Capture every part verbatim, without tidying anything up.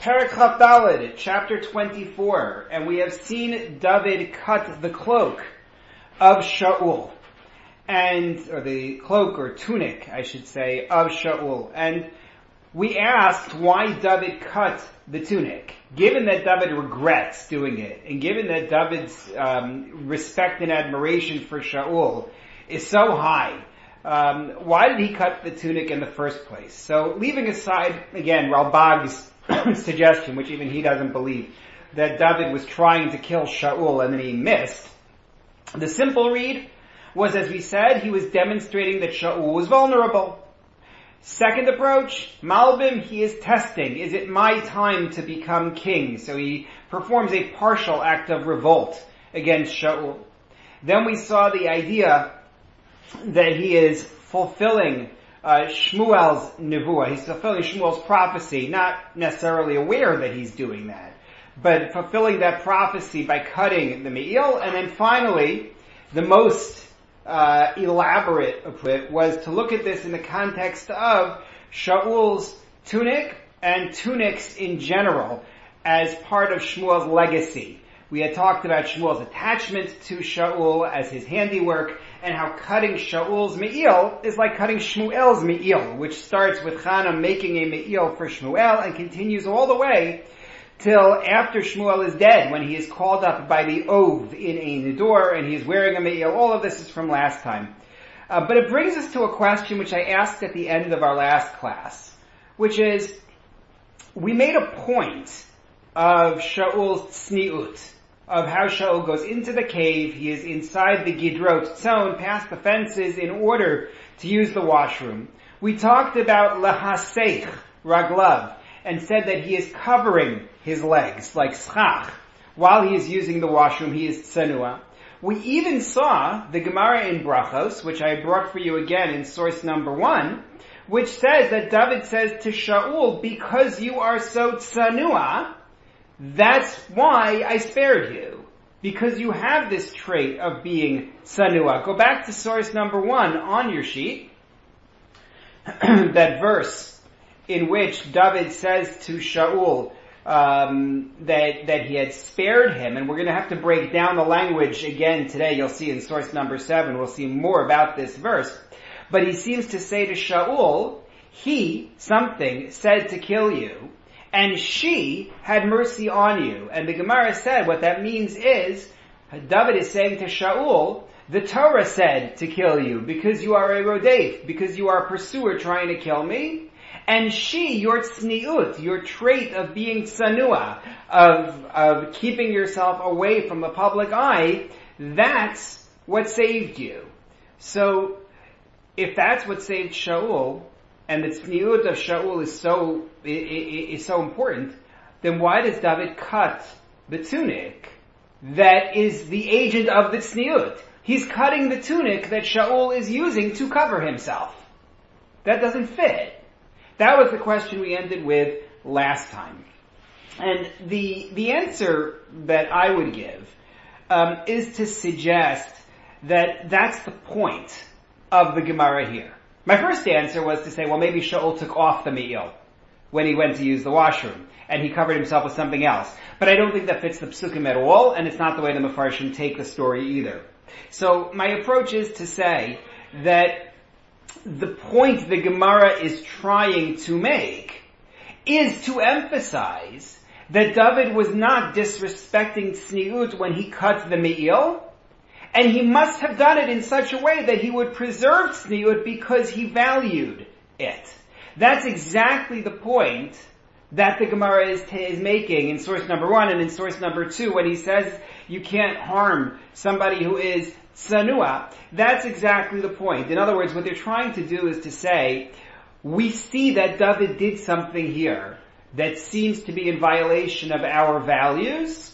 Perek Chaf Daled, chapter twenty-four, and we have seen David cut the cloak of Shaul, and, or the cloak or tunic, I should say, of Shaul. And we asked why David cut the tunic. Given that David regrets doing it, and given that David's um, respect and admiration for Shaul is so high, um, why did he cut the tunic in the first place? So, leaving aside, again, Ralbag's suggestion, which even he doesn't believe, that David was trying to kill Shaul and then he missed, the simple read was, as we said, he was demonstrating that Shaul was vulnerable. Second approach, Malbim, he is testing. Is it my time to become king? So he performs a partial act of revolt against Shaul. Then we saw the idea that he is fulfilling uh, Shmuel's nevuah. He's fulfilling Shmuel's prophecy, not necessarily aware that he's doing that, but fulfilling that prophecy by cutting the me'il. And then finally, the most Uh, elaborate of it was to look at this in the context of Shaul's tunic and tunics in general as part of Shmuel's legacy. We had talked about Shmuel's attachment to Shaul as his handiwork, and how cutting Shaul's me'il is like cutting Shmuel's me'il, which starts with Chana making a me'il for Shmuel and continues all the way till after Shmuel is dead, when he is called up by the Ov in a Nidor, and he is wearing a me'il. All of this is from last time. Uh, but it brings us to a question which I asked at the end of our last class, which is, we made a point of Shaul's tzniut, of how Shaul goes into the cave, he is inside the Gidrot zone, past the fences, in order to use the washroom. We talked about lahaseich raglav, and said that he is covering his legs, like schach. While he is using the washroom, he is tsanua. We even saw the Gemara in Brachos, which I brought for you again in source number one, which says that David says to Shaul, because you are so tsanua, that's why I spared you. Because you have this trait of being tsanua. Go back to source number one on your sheet. That verse in which David says to Shaul um, that that he had spared him, and we're going to have to break down the language again today. You'll see in source number seven, we'll see more about this verse. But he seems to say to Shaul, he, something, said to kill you, and she had mercy on you. And the Gemara said what that means is, David is saying to Shaul, the Torah said to kill you, because you are a rodef, because you are a pursuer trying to kill me. And she, your tzniut, your trait of being tsanua, of, of keeping yourself away from the public eye, that's what saved you. So, if that's what saved Shaul, and the tzniut of Shaul is so, is so important, then why does David cut the tunic that is the agent of the tzniut? He's cutting the tunic that Shaul is using to cover himself. That doesn't fit. That was the question we ended with last time. And the the answer that I would give um, is to suggest that that's the point of the Gemara here. My first answer was to say, well, maybe Shaul took off the me'il when he went to use the washroom, and he covered himself with something else. But I don't think that fits the psukim at all, and it's not the way the Mefarshim take the story either. So my approach is to say that the point the Gemara is trying to make is to emphasize that David was not disrespecting tzniut when he cut the me'il, and he must have done it in such a way that he would preserve tzniut because he valued it. That's exactly the point that the Gemara is, t- is making in source number one and in source number two when he says you can't harm somebody who is tsanua. That's exactly the point. In other words, what they're trying to do is to say, we see that David did something here that seems to be in violation of our values.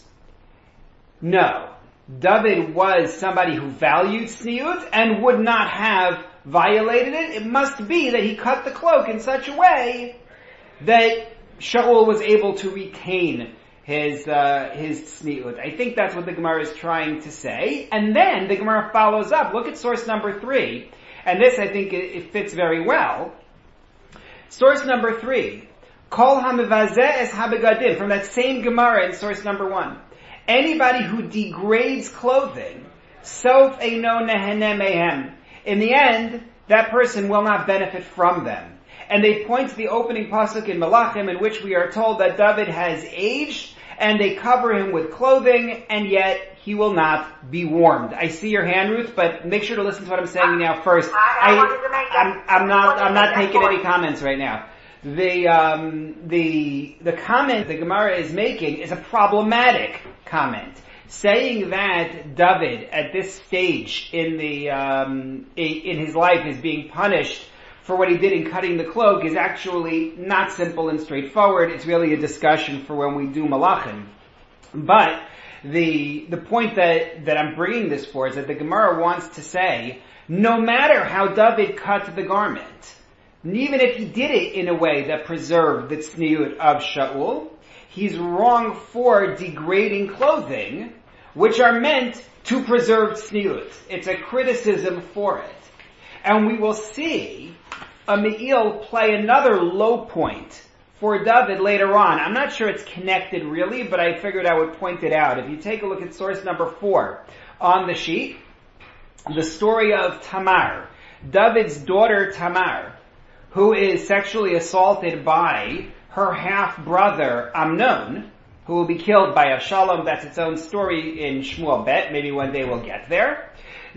No. David was somebody who valued tzniut and would not have violated it. It must be that he cut the cloak in such a way that Shaul was able to retain his uh, his tzniut. I think that's what the Gemara is trying to say. And then the Gemara follows up. Look at source number three. And this, I think, it, it fits very well. Source number three. Kol hamivazeh es habegadim, from that same Gemara in source number one. Anybody who degrades clothing, sof eino nehene mehem. In the end, that person will not benefit from them. And they point to the opening pasuk in Malachim, in which we are told that David has aged, and they cover him with clothing, and yet he will not be warmed. I see your hand, Ruth, but make sure to listen to what I'm saying now first. I, I wanted to make that, I'm, I'm not, I'm not taking point. any comments right now. The, um, the, the comment the Gemara is making is a problematic comment. Saying that David, at this stage in the, um, in his life, is being punished for what he did in cutting the cloak is actually not simple and straightforward. It's really a discussion for when we do Malachim. But the, the point that, that I'm bringing this for is that the Gemara wants to say, no matter how David cut the garment, and even if he did it in a way that preserved the tzniut of Shaul, he's wrong for degrading clothing, which are meant to preserve tzniut. It's a criticism for it. And we will see a Me'il play another low point for David later on. I'm not sure it's connected really, but I figured I would point it out. If you take a look at source number four on the sheet, the story of Tamar, David's daughter Tamar, who is sexually assaulted by her half-brother Amnon, who will be killed by Avshalom. That's its own story in Shmuel Bet. Maybe one day we'll get there.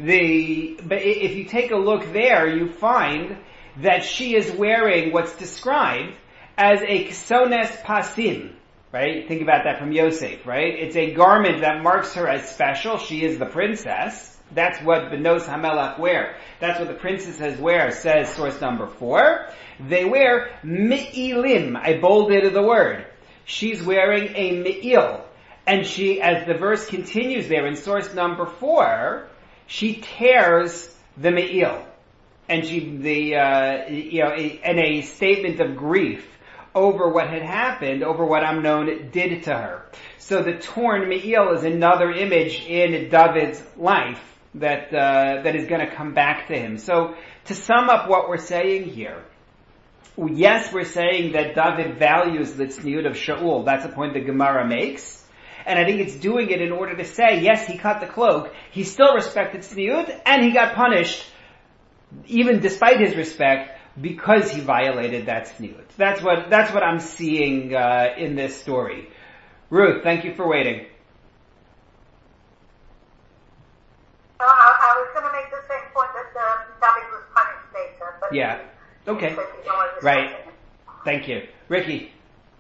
The, but if you take a look there, you find that she is wearing what's described as a ksones pasim, right? Think about that from Yosef, right? It's a garment that marks her as special. She is the princess. That's what Benos HaMelech wear. That's what the princesses wear, says source number four. They wear me'ilim. I bolded the word. She's wearing a me'il. And she, as the verse continues there in source number four, she tears the me'il. And she, the, uh, you know, in a statement of grief over what had happened, over what Amnon did to her. So the torn me'il is another image in David's life that, uh, that is going to come back to him. So to sum up what we're saying here, yes, we're saying that David values the tzniut of Shaul. That's a point the Gemara makes. And I think it's doing it in order to say, yes, he cut the cloak, he still respected tzniut, and he got punished, even despite his respect, because he violated that tzniut. That's what, that's what I'm seeing, uh, in this story. Ruth, thank you for waiting. Uh, I, I was going to make the same point that uh, David was punished later, but yeah, okay, right. Thank you, Ricky.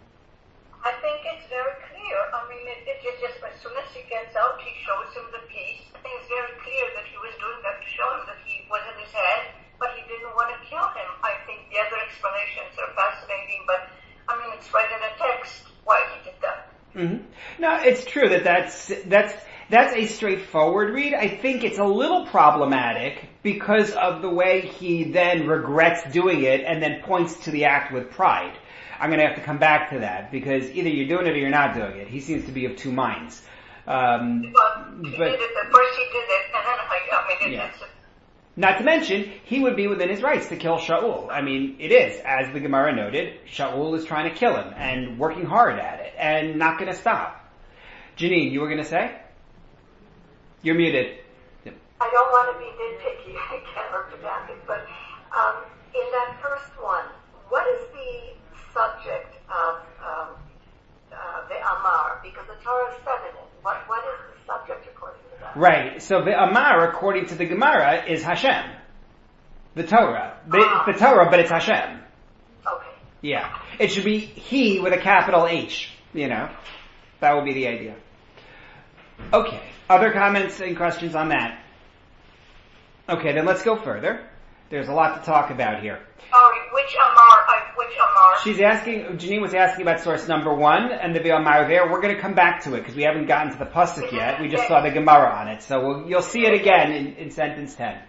I think it's very clear. I mean, it, it is just as soon as he gets out, he shows him the piece. I think it's very clear that he was doing that to show him that he was in his head, but he didn't want to kill him. I think the other explanations are fascinating, but I mean, it's right in the text why he did that. Mm-hmm. No, it's true that that's that's that's a straightforward read. I think it's a little problematic because of the way he then regrets doing it and then points to the act with pride. I'm going to have to come back to that because either you're doing it or you're not doing it. He seems to be of two minds. Um, well, he but, did it. The first he did it, and then I, I mean, it, yeah. it's. Not to mention, he would be within his rights to kill Shaul. I mean, it is, as the Gemara noted, Shaul is trying to kill him and working hard at it and not going to stop. Janine, you were going to say? You're muted. Yep. I don't want to be nitpicky, I can't look at it, but um, in that first one, what is the subject of um, uh, the Amar? Because the Torah is feminine. What, what is the subject according to that? Right. So the Amar, according to the Gemara, is Hashem. The Torah. The, Ah. the Torah, but it's Hashem. Okay. Yeah. It should be he with a capital H, you know. That would be the idea. Okay. Other comments and questions on that? Okay, then let's go further. There's a lot to talk about here. Sorry, which Amar? I, which Amar? She's asking, Janine was asking about source number one and the Amar there. We're going to come back to it because we haven't gotten to the pasuk yet. We just saw the Gemara on it. So we'll, you'll see it again in, in sentence ten.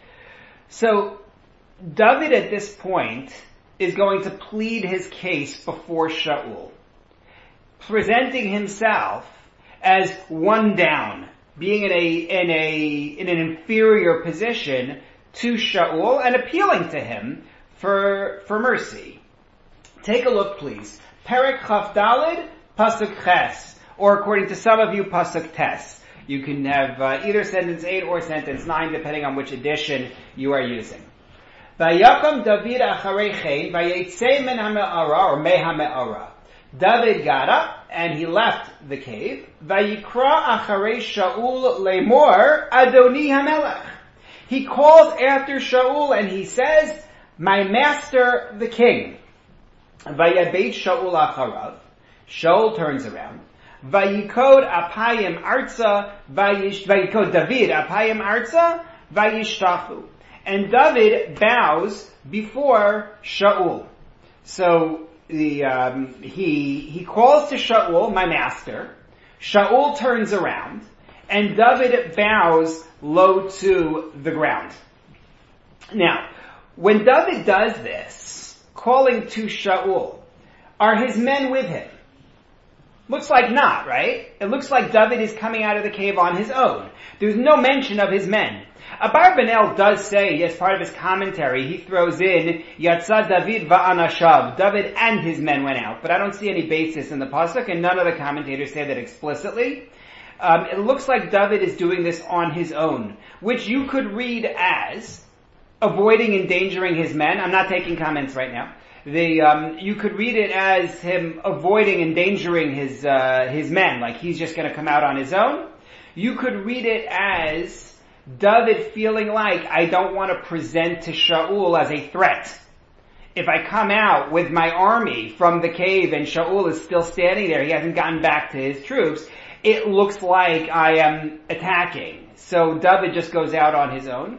So, David at this point is going to plead his case before Shaul, presenting himself as one down, being in a, in a, in an inferior position to Shaul and appealing to him for, for mercy. Take a look, please. Perek Chaf Daled, Pasuk Ches, or according to some of you, Pasuk Tes. You can have uh, either sentence eight or sentence nine, depending on which edition you are using. Vayakam David acharei chen, vayetzei min hame'ara, or mei hame'ara. David got up, and he left the cave. Vayikra acharei Shaul lemor, Adoni hamelech. He calls after Shaul, and he says, my master, the king. Vayabeit Shaul acharav. Shaul turns around. Vayikod apayim arza, vayikod David apayim arza, vayishtachu. And David bows before Shaul. So the um, he he calls to Shaul, my master. Shaul turns around, and David bows low to the ground. Now, when David does this, calling to Shaul, are his men with him? Looks like not, right? It looks like David is coming out of the cave on his own. There's no mention of his men. Abarbanel does say, as part of his commentary, he throws in, Yatsa David va'anashav, David and his men went out. But I don't see any basis in the pasuk, and none of the commentators say that explicitly. Um, it looks like David is doing this on his own, which you could read as avoiding endangering his men. I'm not taking comments right now. The, um, you could read it as him avoiding endangering his, uh, his men, like he's just gonna come out on his own. You could read it as David feeling like, I don't want to present to Shaul as a threat. If I come out with my army from the cave and Shaul is still standing there, he hasn't gotten back to his troops, it looks like I am attacking. So David just goes out on his own.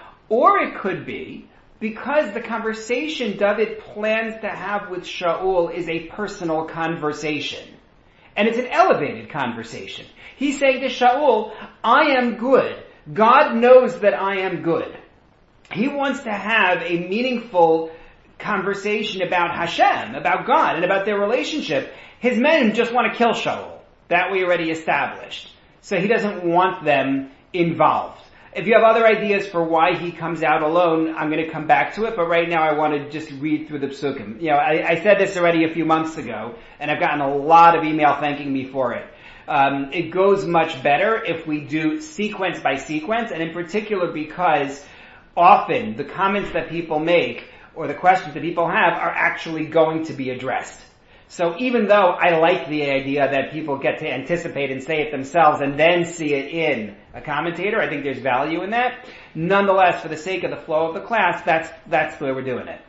Or it could be because the conversation David plans to have with Shaul is a personal conversation. And it's an elevated conversation. He's saying to Shaul, I am good. God knows that I am good. He wants to have a meaningful conversation about Hashem, about God, and about their relationship. His men just want to kill Shaul. That we already established. So he doesn't want them involved. If you have other ideas for why he comes out alone, I'm going to come back to it, but right now I want to just read through the psukim. You know, I, I said this already a few months ago, and I've gotten a lot of email thanking me for it. Um, it goes much better if we do sequence by sequence, and in particular because often the comments that people make or the questions that people have are actually going to be addressed. So even though I like the idea that people get to anticipate and say it themselves and then see it in a commentator, I think there's value in that. Nonetheless, for the sake of the flow of the class, that's, that's the way we're doing it.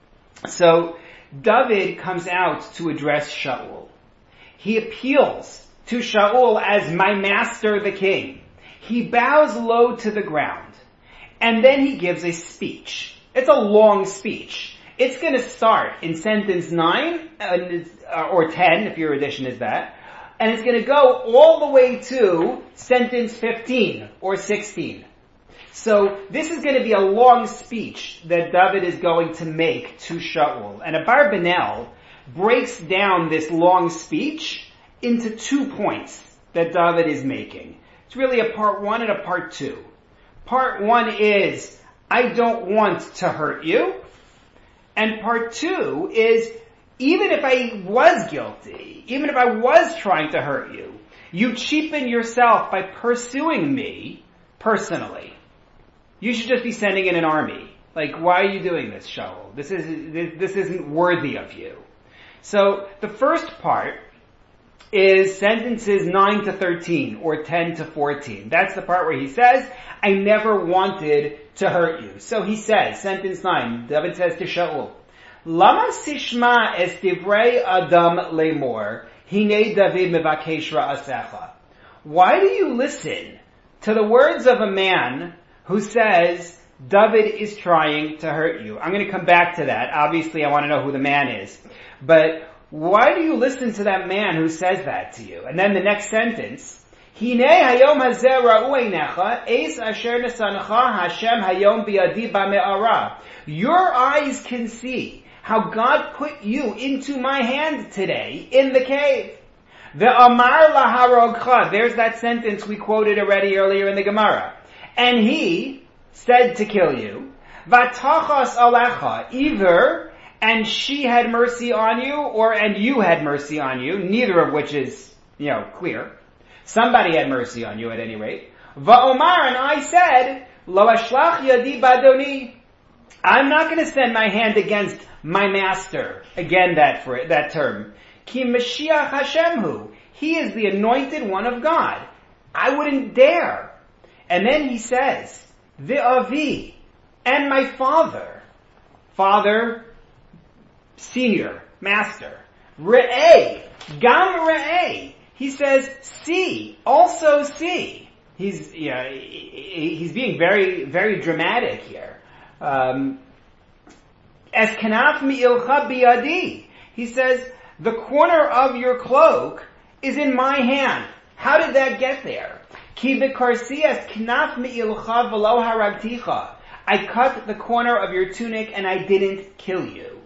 So, David comes out to address Shaul. He appeals to Shaul as my master the king. He bows low to the ground. And then he gives a speech. It's a long speech. It's going to start in sentence nine, uh, or ten, if your edition is that, and it's going to go all the way to sentence fifteen, or sixteen. So, this is going to be a long speech that David is going to make to Shaul. And Abarbanel breaks down this long speech into two points that David is making. It's really a part one and a part two. Part one is, I don't want to hurt you. And part two is, even if I was guilty, even if I was trying to hurt you, you cheapen yourself by pursuing me personally. You should just be sending in an army. Like, why are you doing this, Shaul? This is, this, this isn't worthy of you. So, the first part is sentences nine to thirteen, or ten to fourteen. That's the part where he says, I never wanted to hurt you. So he says, sentence nine, David says to Shaul, Lama sishma es divrei adam lemor, hine David mevakesh ra'asecha. Why do you listen to the words of a man who says, David is trying to hurt you? I'm going to come back to that. Obviously, I want to know who the man is. But why do you listen to that man who says that to you? And then the next sentence, Hine hayom hazeh ra'u einecha, eis asher nesancha Hashem hayom bi'adi ba'me'ara. Your eyes can see how God put you into my hand today in the cave. Ve'amar laharogcha. There's that sentence we quoted already earlier in the Gemara. And he said to kill you. Vatachas alecha. Either and she had mercy on you, or and you had mercy on you, neither of which is, you know, clear. Somebody had mercy on you at any rate. Va'omar, and I said, Lo ashlach yadi badoni. I'm not going to send my hand against my master. Again, that for that term. Ki Mashiach Hashemhu. He is the anointed one of God. I wouldn't dare. And then he says, V'avi, and my father. Father, senior, master. Re'eh, gam re'eh. He says, see, also see. He's, you know, he's being very, very dramatic here. Um, As kanaf mi'ilcha biyadi. He says, the corner of your cloak is in my hand. How did that get there? Ki v'karsi es kanaf mi'ilcha v'lo haragticha. I cut the corner of your tunic and I didn't kill you.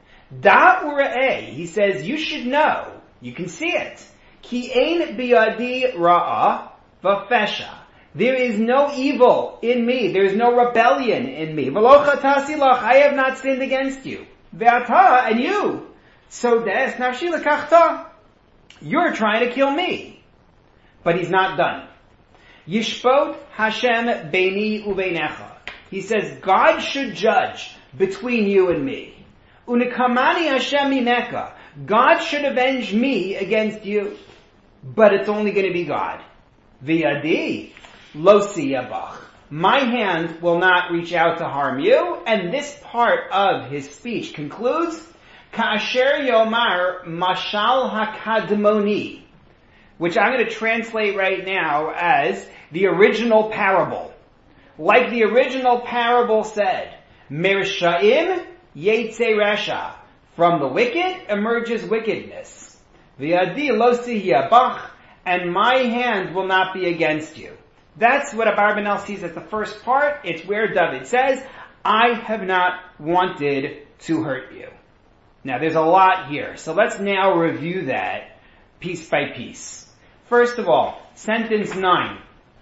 Da u're'eh. He says, you should know. You can see it. Ki ein biyadi ra'ah v'fesha. There is no evil in me. There is no rebellion in me. V'lo chatasi lach. I have not sinned against you. Ve'ata, and you. So des nafshi lekachta. You're trying to kill me. But he's not done. Yishpot Hashem beini uveinecha. He says, God should judge between you and me. Unikamani Hashem mineka. God should avenge me against you. But it's only going to be God. V'yadi lo siyabach. My hand will not reach out to harm you. And this part of his speech concludes, Ka'asher yomar mashal hakadmoni, which I'm going to translate right now as the original parable. Like the original parable said, Mershaim yetze resha. From the wicked emerges wickedness. V'yadi lo siyabach. And my hand will not be against you. That's what Abarbanel sees as the first part. It's where David says, I have not wanted to hurt you. Now there's a lot here. So let's now review that piece by piece. First of all, sentence nine.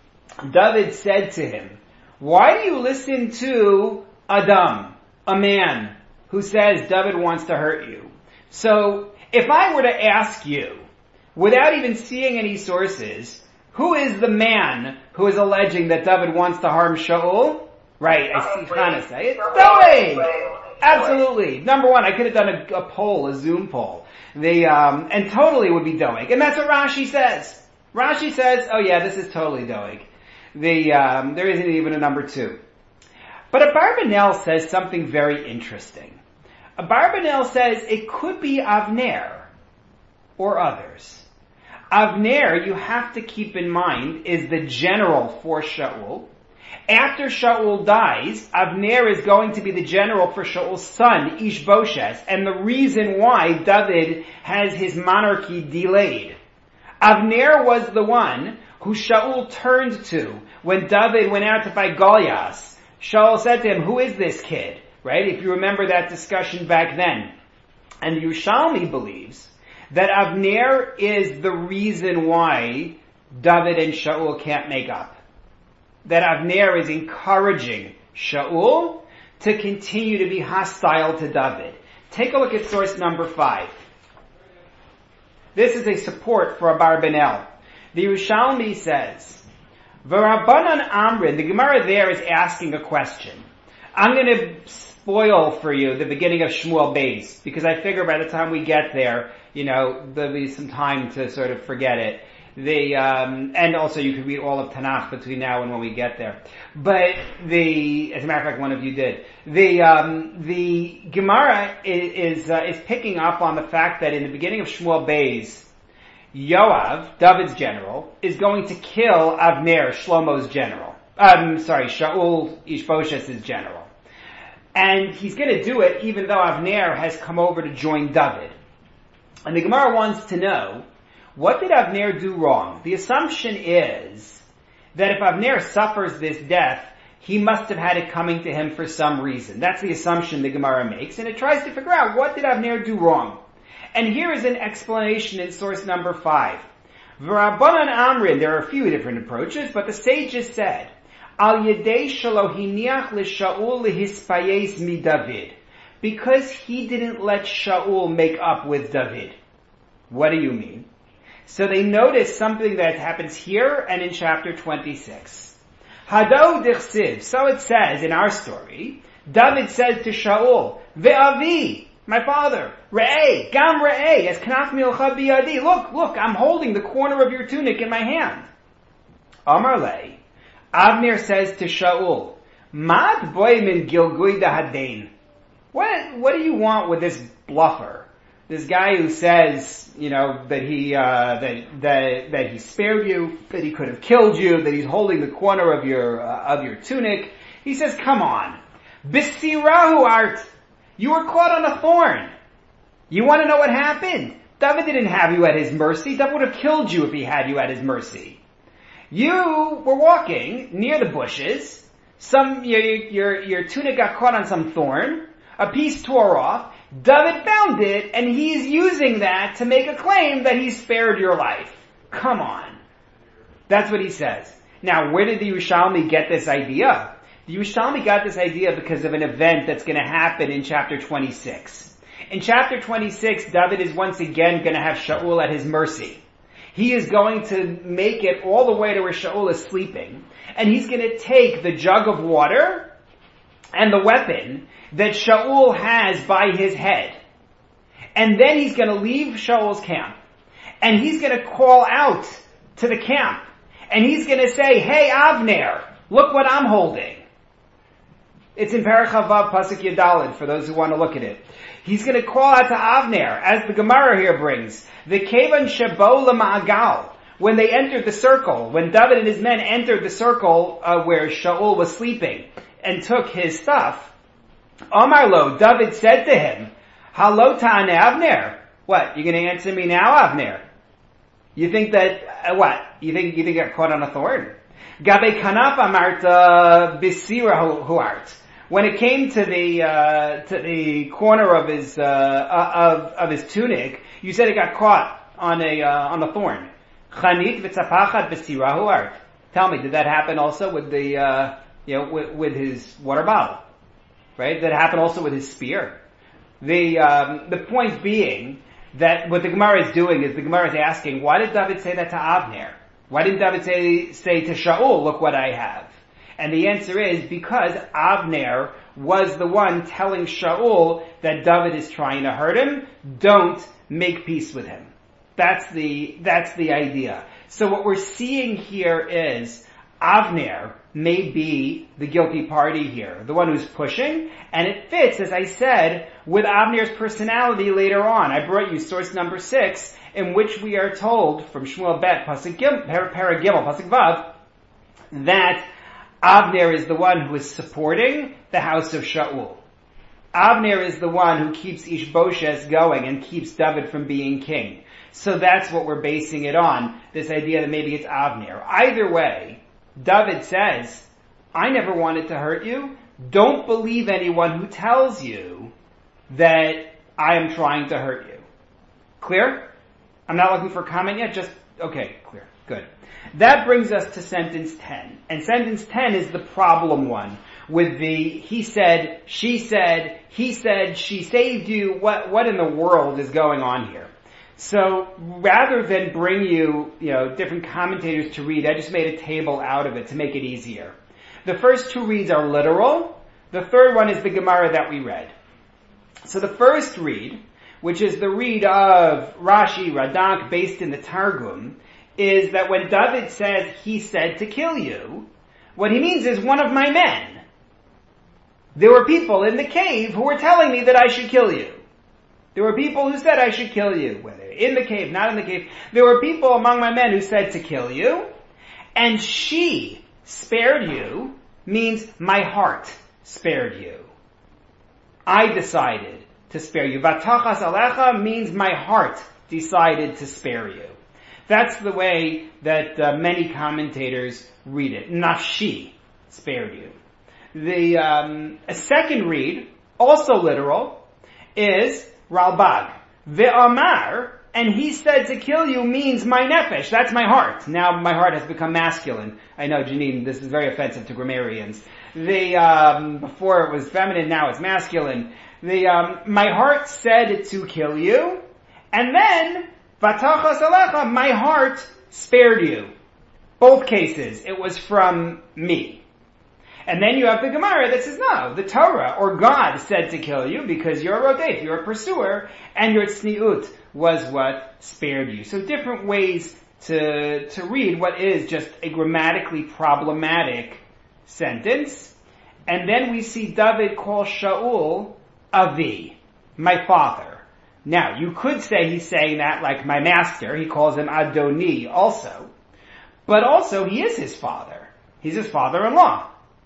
David said to him, why do you listen to Adam, a man, who says David wants to hurt you? So if I were to ask you, without even seeing any sources, who is the man who is alleging that David wants to harm Shaul? Right, I see Hannah say it. Doeg! Absolutely. Number one, I could have done a, a poll, a Zoom poll. The, um, and totally would be Doeg. And that's what Rashi says. Rashi says, oh yeah, this is totally Doeg. The, um, there isn't even a number two. But Abarbanel says something very interesting. Abarbanel says it could be Avner or others. Avner, you have to keep in mind, is the general for Shaul. After Shaul dies, Avner is going to be the general for Shaul's son, Ishbosheth, and the reason why David has his monarchy delayed. Avner was the one who Shaul turned to when David went out to fight Goliath. Shaul said to him, who is this kid? Right? If you remember that discussion back then. And Yerushalmi believes that Avner is the reason why David and Shaul can't make up. That Avner is encouraging Shaul to continue to be hostile to David. Take a look at source number five. This is a support for Abarbanel. The Yerushalmi says, V'Rabbanan Amrin, the Gemara there is asking a question. I'm going to spoil for you the beginning of Shmuel Beis, because I figure by the time we get there, you know, there'll be some time to sort of forget it. The, um, and also you could read all of Tanakh between now and when we get there. But the, as a matter of fact, one of you did. The, um, the Gemara is, is, uh, is picking up on the fact that in the beginning of Shmuel Beis, Yoav, David's general, is going to kill Avner, Shlomo's general. I'm um, sorry, Shaul, Ishbosheth's general. And he's going to do it even though Avner has come over to join David. And the Gemara wants to know, what did Avner do wrong? The assumption is that if Avner suffers this death, he must have had it coming to him for some reason. That's the assumption the Gemara makes, and it tries to figure out, what did Avner do wrong? And here is an explanation in source number five. V'Rabbanan Amrin, there are a few different approaches, but the sages said, Al yedei shelo hiniach l'Shaul lehispayes mi David. Because he didn't let Shaul make up with David. What do you mean? So they notice something that happens here and in chapter twenty-six. Hado dichsiv, so it says in our story, David says to Shaul, Ve'avi, my father, Re'eh, Gam Re'eh, as Knaf milcha biyadi, look, look, I'm holding the corner of your tunic in my hand. Amar le, Avner says to Shaul, Mad boy min gilgui dahadain. What, what do you want with this bluffer? This guy who says, you know, that he, uh, that, that, that he spared you, that he could have killed you, that he's holding the corner of your, uh, of your tunic. He says, come on. Bisirahu art. You were caught on a thorn. You want to know what happened? David didn't have you at his mercy. David would have killed you if he had you at his mercy. You were walking near the bushes. Some, your, your, your tunic got caught on some thorn. A piece tore off. David found it, and he's using that to make a claim that he spared your life. Come on. That's what he says. Now, where did the Yerushalmi get this idea? The Yerushalmi got this idea because of an event that's going to happen in chapter twenty-six. In chapter twenty-six, David is once again going to have Shaul at his mercy. He is going to make it all the way to where Shaul is sleeping, and he's going to take the jug of water and the weapon that Shaul has by his head. And then he's going to leave Shaul's camp. And he's going to call out to the camp. And he's going to say, hey Avner, look what I'm holding. It's in Perek Chavav Pasuk Yadalid for those who want to look at it. He's going to call out to Avner, as the Gemara here brings, the Kevan Shebo Lama'agal. When they entered the circle, when David and his men entered the circle uh, where Shaul was sleeping and took his stuff, Omar lo, David said to him, Halo ta'ane Avner. What? You're going to answer me now, Avner? You think that, uh, what? You think you think you got caught on a thorn? Gabe kanaf amarta bisira huart. When it came to the, uh, to the corner of his, uh, of, of his tunic, you said it got caught on a, uh, on a thorn. Chanit v'tzapachat bisira huart. Tell me, did that happen also with the, uh, you know, with, with his water bottle? Right? That happened also with his spear. The, um, the point being that what the Gemara is doing is the Gemara is asking, why did David say that to Avner? Why didn't David say, say to Shaul, look what I have? And the answer is because Avner was the one telling Shaul that David is trying to hurt him. Don't make peace with him. That's the, that's the idea. So what we're seeing here is Avner may be the guilty party here, the one who's pushing, and it fits, as I said, with Avner's personality later on. I brought you source number six, in which we are told from Shmuel Bet, Pasuk Gimel, Perek Gimel, Pasuk Vav, that Avner is the one who is supporting the house of Shaul. Avner is the one who keeps Ishbosheth going and keeps David from being king. So that's what we're basing it on, this idea that maybe it's Avner. Either way, David says, I never wanted to hurt you. Don't believe anyone who tells you that I am trying to hurt you. Clear? I'm not looking for a comment yet, just, okay, clear, good. That brings us to sentence ten. And sentence ten is the problem one, with the, he said, she said, he said, she saved you, what, what in the world is going on here? So rather than bring you, you know, different commentators to read, I just made a table out of it to make it easier. The first two reads are literal. The third one is the Gemara that we read. So the first read, which is the read of Rashi, Radak, based in the Targum, is that when David says, he said to kill you, what he means is one of my men. There were people in the cave who were telling me that I should kill you. There were people who said I should kill you, whether in the cave, not in the cave. There were people among my men who said to kill you, and she spared you means my heart spared you. I decided to spare you. Vatachas alecha means my heart decided to spare you. That's the way that uh, many commentators read it. Nafshi spared you. The um, a second read, also literal, is Ralbag. Ve'amar and he said to kill you means my nefesh. That's my heart. Now my heart has become masculine. I know, Janine, this is very offensive to grammarians. The, um, before it was feminine, now it's masculine. The, um, my heart said to kill you, and then, vatachas alecha, my heart spared you. Both cases, it was from me. And then you have the Gemara that says, no, the Torah, or God, said to kill you because you're a rodef, you're a pursuer, and your tzniut was what spared you. So different ways to, to read what is just a grammatically problematic sentence. And then we see David call Shaul Avi, my father. Now, you could say he's saying that like my master. He calls him Adoni also. But also, he is his father. He's his father-in-law.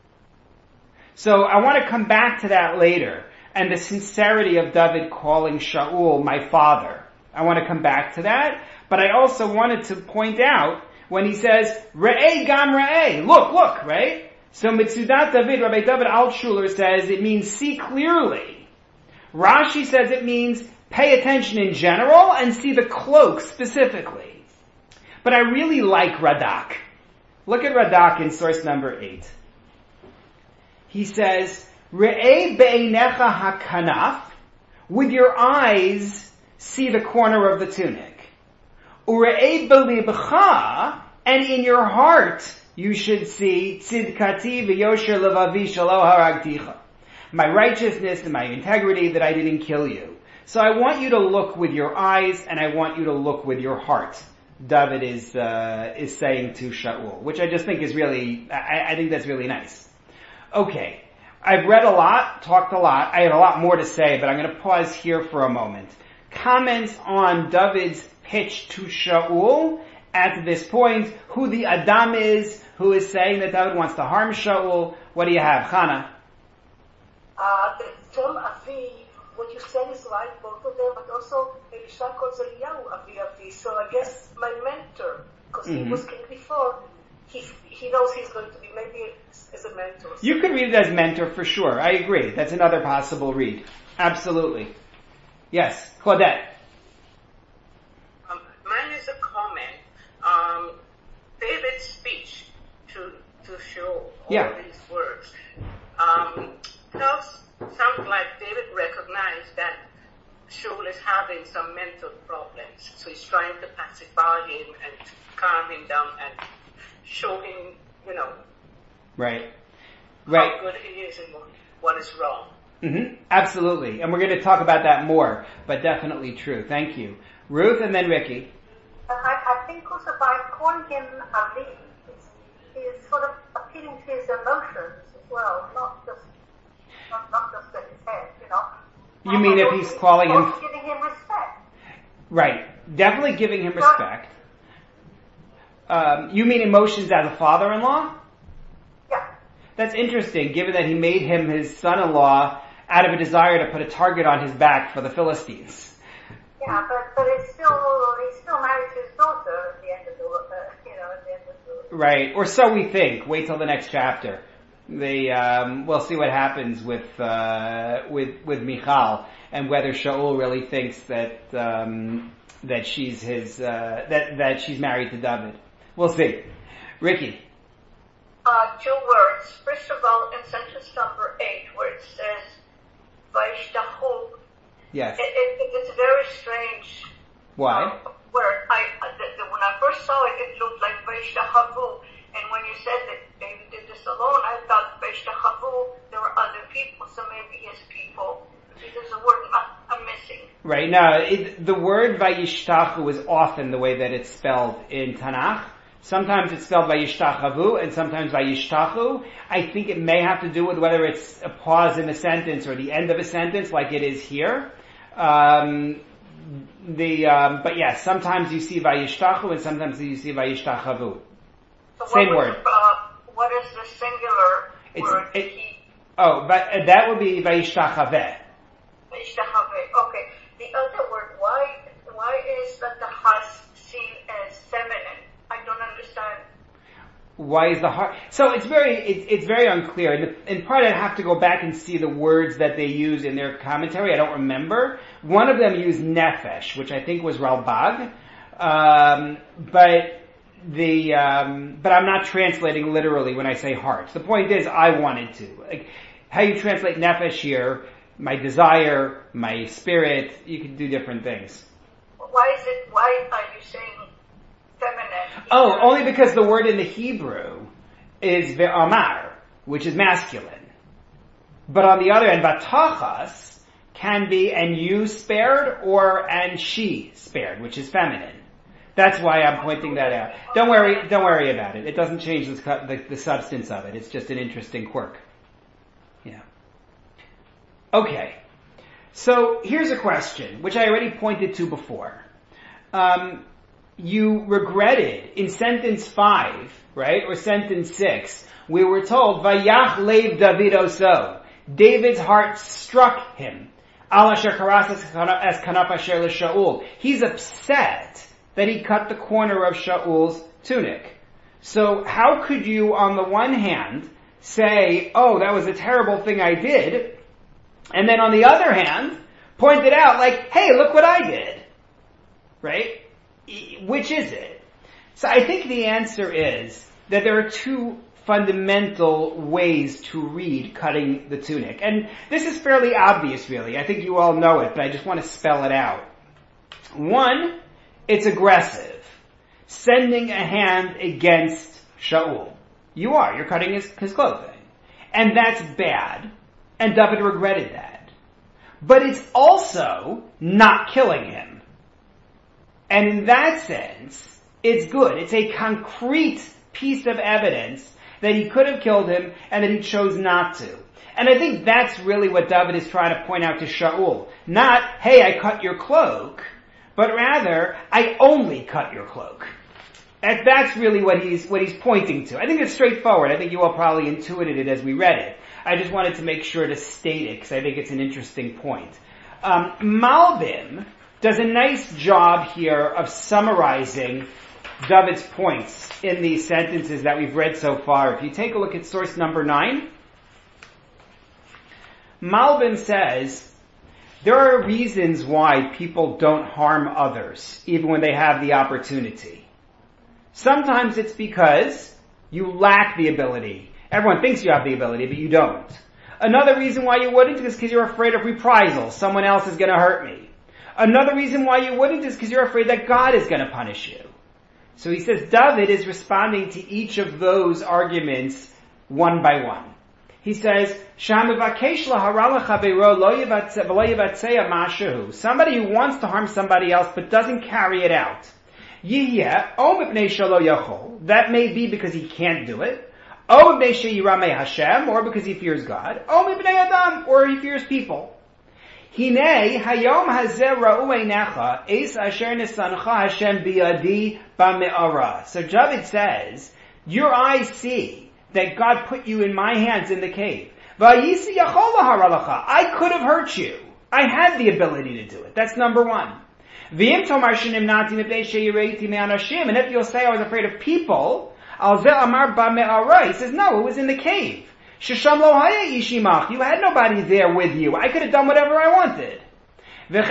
So I want to come back to that later. And the sincerity of David calling Shaul my father. I want to come back to that. But I also wanted to point out when he says, Re'eh gam re'eh. Look, look, right? So Mitzudat David, Rabbi David Altshuler says it means see clearly. Rashi says it means pay attention in general and see the cloak specifically. But I really like Radak. Look at Radak in source number eight. He says, Re'eh be'einecha hakanaf, with your eyes see the corner of the tunic. Ure'eh belibcha, and in your heart you should see tzidkati v'yosher levavi shelo haragticha, my righteousness and my integrity that I didn't kill you. So I want you to look with your eyes and I want you to look with your heart. David is uh, is saying to Shaul, which I just think is really, I, I think that's really nice. Okay, I've read a lot, talked a lot. I have a lot more to say, but I'm going to pause here for a moment. Comments on David's pitch to Shaul at this point, who the Adam is, who is saying that David wants to harm Shaul. What do you have, Chana? Uh, the term Avi, what you said is right, both of them, but also Elisha calls Eliyahu Avi Avi. So I guess my mentor, because mm-hmm. he was king before, he he knows he's going to be maybe as a mentor. So. You could read it as mentor for sure. I agree. That's another possible read. Absolutely. Yes, Claudette. Um, mine is a comment. Um, David's speech to to show all yeah. these words um, tells sounds like David recognized that Shaul is having some mental problems, so he's trying to pacify him and calm him down and show him, you know, right, right, how good he is and what, what is wrong. Mm-hmm. Absolutely, and we're going to talk about that more, but definitely true. Thank you, Ruth, and then Ricky. I, I think also by calling him Avi, he's sort of appealing to his emotions as well, not just not, not just to his head, you know. You mean if he's calling him... giving him respect. Right. Definitely giving him respect. Um, you mean emotions as a father-in-law? Yeah. That's interesting, given that he made him his son-in-law out of a desire to put a target on his back for the Philistines. Yeah, but, but it's still, he's still married to his daughter at the end of the, uh, you know, at the end of the... Right. Or so we think. Wait till the next chapter. They, um, we'll see what happens with, uh, with, with Michal and whether Shaul really thinks that, um, that she's his, uh, that, that she's married to David. We'll see. Ricky. Uh, two words. First of all, in sentence number eight, where it says, Vaishtahu. Yes. It, it, it's a very strange. Why? Uh, word. I, uh, the, the, when I first saw it, it looked like Vaishtahavu. And when you said that David did this alone, I thought Vaishtahavu, there were other people, so maybe his people. There's a word I'm, I'm missing. Right. Now, it, the word Vayishtachu is often the way that it's spelled in Tanakh. Sometimes it's spelled Vayishtachavu and sometimes Vayishtachu. I think it may have to do with whether it's a pause in a sentence or the end of a sentence like it is here. Um, the, um, but yes, sometimes you see Vayishtachu and sometimes you see Vayishtachavu. So Same what word. Was, uh, what is the singular it's, word? It, oh, but uh, that would be Vayishtachaveh. Vayishtachaveh. Okay. The other word, why why is that the has seen as feminine? I don't understand. Why is the heart? So it's very, it's, it's very unclear. In, in part, I'd have to go back and see the words that they use in their commentary. I don't remember. One of them used nefesh, which I think was Ralbag. Um, but the, um, but I'm not translating literally when I say heart. The point is, I wanted to. Like, how you translate nefesh here, my desire, my spirit, you can do different things. Why is it, why are you saying feminine? Oh, only because the word in the Hebrew is ve'amar, which is masculine. But on the other end, vatachas can be and you spared or and she spared, which is feminine. That's why I'm pointing that out. Don't worry, don't worry about it. It doesn't change the, the, the substance of it. It's just an interesting quirk. Yeah. Okay. So here's a question, which I already pointed to before. Um, you regretted in sentence five, right, or sentence six, we were told, Vayach leiv David oso. David's heart struck him. Al asher karas es kanaf asher l'Shaul. He's upset that he cut the corner of Shaul's tunic. So how could you, on the one hand, say, oh, that was a terrible thing I did, and then on the other hand, point it out like, hey, look what I did. Right? Which is it? So I think the answer is that there are two fundamental ways to read cutting the tunic. And this is fairly obvious, really. I think you all know it, but I just want to spell it out. One, it's aggressive. Sending a hand against Shaul. You are. You're cutting his, his clothing. And that's bad. And David regretted that. But it's also not killing him. And in that sense, it's good. It's a concrete piece of evidence that he could have killed him and that he chose not to. And I think that's really what David is trying to point out to Shaul. Not, hey, I cut your cloak, but rather, I only cut your cloak. That, that's really what he's, what he's pointing to. I think it's straightforward. I think you all probably intuited it as we read it. I just wanted to make sure to state it because I think it's an interesting point. Um, Malbim does a nice job here of summarizing David's points in these sentences that we've read so far. If you take a look at source number nine, Malbim says, there are reasons why people don't harm others, even when they have the opportunity. Sometimes it's because you lack the ability. Everyone thinks you have the ability, but you don't. Another reason why you wouldn't is because you're afraid of reprisal. Someone else is going to hurt me. Another reason why you wouldn't is because you're afraid that God is going to punish you. So he says David is responding to each of those arguments one by one. He says, somebody who wants to harm somebody else but doesn't carry it out. That may be because he can't do it. Or because he fears God. Or he fears people. So David says, your eyes see that God put you in my hands in the cave. I could have hurt you. I had the ability to do it. That's number one. And if you'll say I was afraid of people, he says, no, it was in the cave. You had nobody there with you. I could have done whatever I wanted. And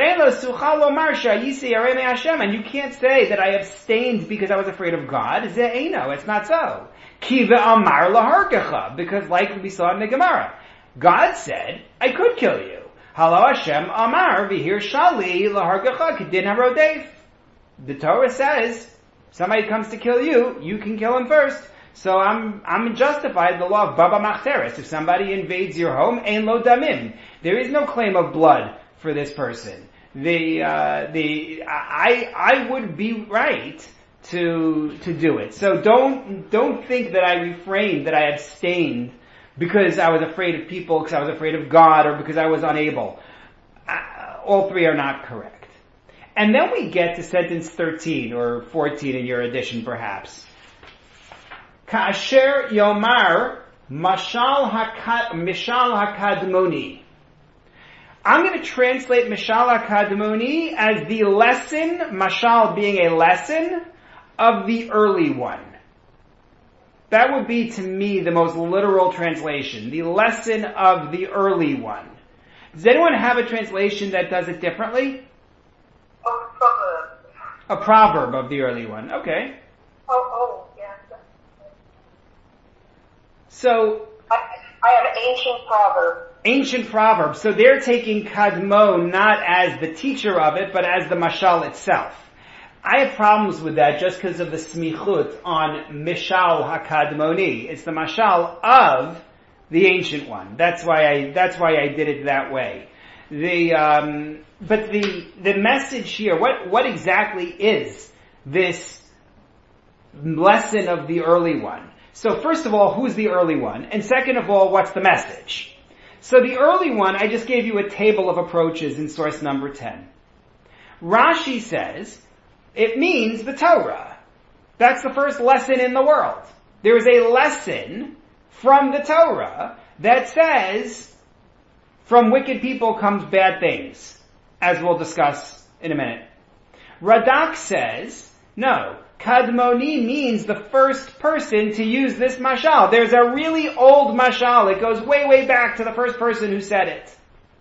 you can't say that I abstained because I was afraid of God. It's not so. Because like we saw in the Gemara, God said, I could kill you. The Torah says, somebody comes to kill you, you can kill him first. So I'm, I'm justified the law of Baba Machteres. If somebody invades your home, ein lo damim. There is no claim of blood for this person. The, uh, the, I, I would be right to, to do it. So don't, don't think that I refrained, that I abstained because I was afraid of people, because I was afraid of God, or because I was unable. Uh, all three are not correct. And then we get to sentence thirteen, or fourteen in your edition perhaps. Ka'asher yomar mashal hakadmoni. I'm going to translate mashal hakadmoni as the lesson, mashal being a lesson, of the early one. That would be, to me, the most literal translation. The lesson of the early one. Does anyone have a translation that does it differently? Oh, proverb. A proverb of the early one. Okay. Oh, oh, yes. So, I, I have ancient proverb. Ancient proverb. So they're taking kadmon not as the teacher of it, but as the mashal itself. I have problems with that just because of the smichut on mishal hakadmoni. It's the mashal of the ancient one. That's why I, that's why I did it that way. The, um, but the, the message here, what, what exactly is this lesson of the early one? So first of all, who's the early one? And second of all, what's the message? So the early one, I just gave you a table of approaches in source number ten. Rashi says, it means the Torah. That's the first lesson in the world. There is a lesson from the Torah that says, from wicked people comes bad things, as we'll discuss in a minute. Radak says, no, Kadmoni means the first person to use this mashal. There's a really old mashal. It goes way, way back to the first person who said it.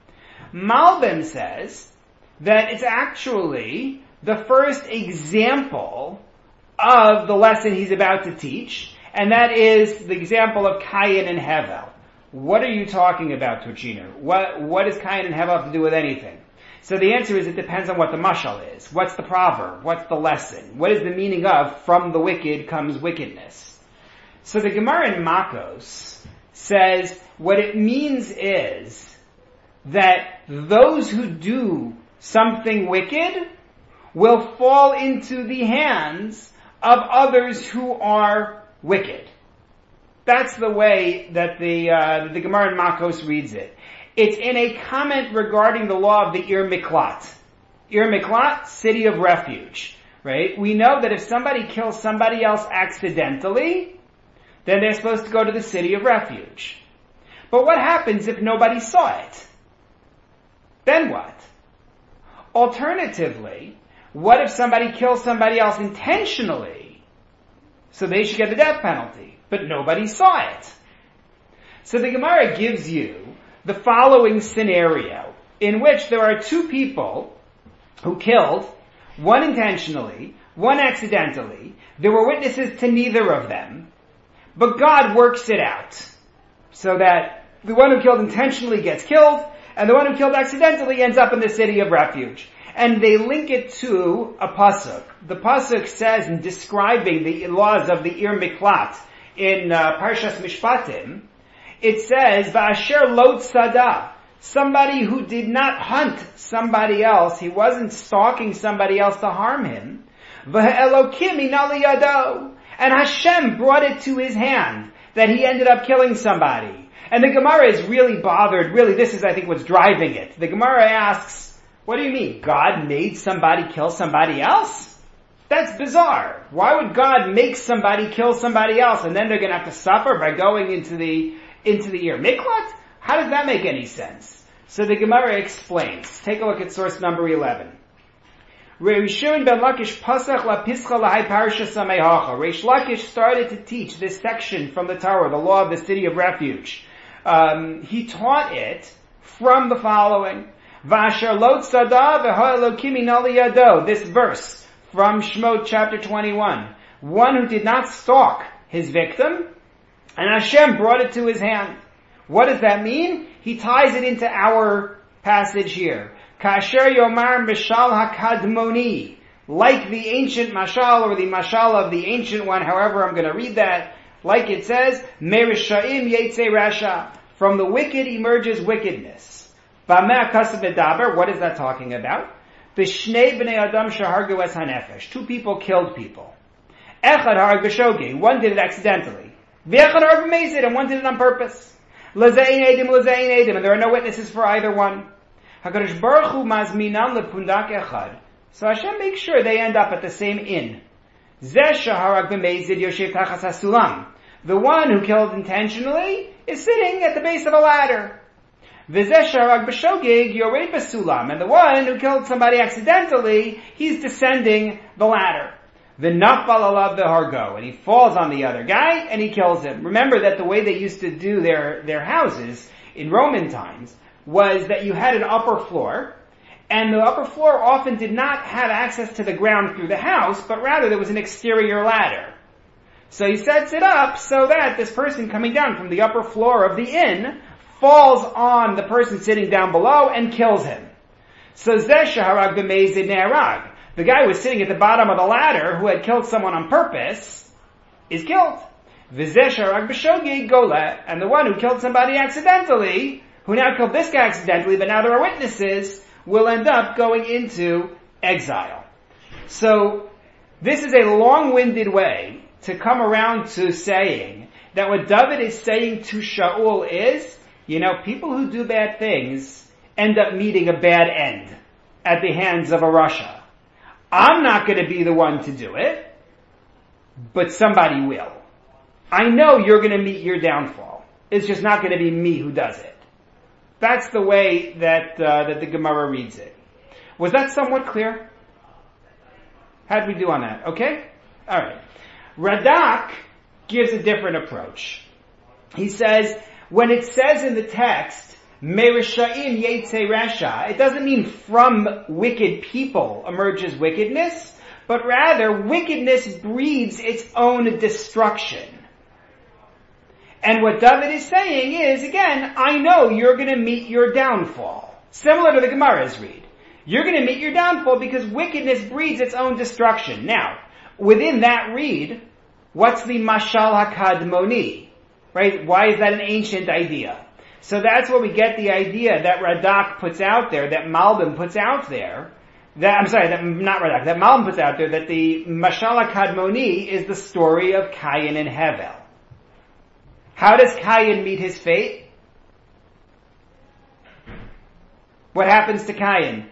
Malbim says that it's actually the first example of the lesson he's about to teach, and that is the example of Cain and Hevel. What are you talking about, Torchiner? What, what does Cain and Hevel have to do with anything? So the answer is it depends on what the mashal is. What's the proverb? What's the lesson? What is the meaning of from the wicked comes wickedness? So the Gemara in Makos says what it means is that those who do something wicked will fall into the hands of others who are wicked. That's the way that the uh, the Gemara in Makos reads it. It's in a comment regarding the law of the Ir Miklat. Ir Miklat, city of refuge, right? We know that if somebody kills somebody else accidentally, then they're supposed to go to the city of refuge. But what happens if nobody saw it? Then what? Alternatively, what if somebody kills somebody else intentionally? So they should get the death penalty, but nobody saw it. So the Gemara gives you the following scenario, in which there are two people who killed, one intentionally, one accidentally. There were witnesses to neither of them, but God works it out so that the one who killed intentionally gets killed, and the one who killed accidentally ends up in the city of refuge. And they link it to a pasuk. The pasuk says, in describing the laws of the Ir Miklat in uh, Parshas Mishpatim, it says, Va'asher lo tzada, somebody who did not hunt somebody else, he wasn't stalking somebody else to harm him. V'elokim inali yado, and Hashem brought it to his hand that he ended up killing somebody. And the Gemara is really bothered. Really, this is, I think, what's driving it. The Gemara asks, what do you mean? God made somebody kill somebody else? That's bizarre. Why would God make somebody kill somebody else and then they're going to have to suffer by going into the into the Ir Miklat? How does that make any sense? So the Gemara explains. Take a look at source number eleven. Reish Lakish started to teach this section from the Torah, the law of the city of refuge. Um, he taught it from the following. This verse from Shemot chapter twenty-one. One who did not stalk his victim, and Hashem brought it to his hand. What does that mean? He ties it into our passage here. Kasher Yomar Mishal HaKadmoni. Like the ancient mashal, or the mashal of the ancient one, however I'm going to read that, like it says, Merisha'im Yetze Rasha. From the wicked emerges wickedness. Bameh HaKasav Medaber, what is that talking about? B'shnei b'nei Adam shehargu es hanefesh. Two people killed people. Echad harag b'shogeg. One did it accidentally. V'echad harag b'mezid, and one did it on purpose. L'zein edim, l'zein edim, and there are no witnesses for either one. HaKadosh Baruch Hu mazminan lepundak echad. So Hashem makes sure they end up at the same inn. Zeh sheharag b'mezid yoshev tachas hasulam. The one who killed intentionally is sitting at the base of a ladder. V'zeh sheharag b'shogeg yored b'sulam. And the one who killed somebody accidentally, he's descending the ladder. V'nafal alav v'hargo, and he falls on the other guy and he kills him. Remember that the way they used to do their, their houses in Roman times was that you had an upper floor, and the upper floor often did not have access to the ground through the house, but rather there was an exterior ladder. So he sets it up so that this person coming down from the upper floor of the inn falls on the person sitting down below and kills him. So Zeh sheharag b'meizid ne'arag. The guy who was sitting at the bottom of the ladder, who had killed someone on purpose, is killed. V'zeh sheharag b'shogeg goleh. And the one who killed somebody accidentally, who now killed this guy accidentally, but now there are witnesses, will end up going into exile. So, this is a long-winded way to come around to saying that what David is saying to Shaul is, you know, people who do bad things end up meeting a bad end at the hands of a Rasha. I'm not going to be the one to do it, but somebody will. I know you're going to meet your downfall. It's just not going to be me who does it. That's the way that uh, that the Gemara reads it. Was that somewhat clear? How did we do on that? Okay? Alright. Radak gives a different approach. He says, when it says in the text, Merisha'im Yetze Rasha, it doesn't mean from wicked people emerges wickedness, but rather wickedness breeds its own destruction. And what David is saying is, again, I know you're going to meet your downfall. Similar to the Gemara's read. You're going to meet your downfall because wickedness breeds its own destruction. Now, within that read, what's the Mashal HaKadmoni? Right? Why is that an ancient idea? So that's where we get the idea that Radak puts out there, that Malbim puts out there, that, I'm sorry, that, not Radak, that Malbim puts out there, that the Mashal HaKadmoni is the story of Cain and Hevel. How does Cain meet his fate? What happens to Cain?